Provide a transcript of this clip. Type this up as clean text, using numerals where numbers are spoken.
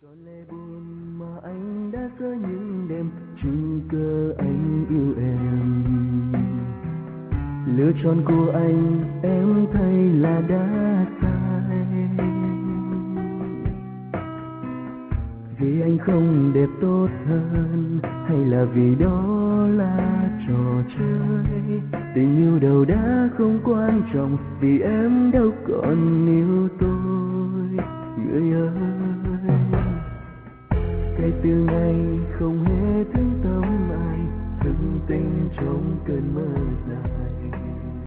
Trọn lẽ buồn mà anh đã giữa những đêm tình cờ anh yêu em. Lựa chọn của anh em thấy là đã sai, vì anh không đẹp tốt hơn hay là vì đó là trò chơi. Tình yêu đâu đã không quan trọng vì em đâu còn yêu tôi, người ơi. Kể từ ngày không hề thương tâm ai, thức tình trong cơn mơ dài.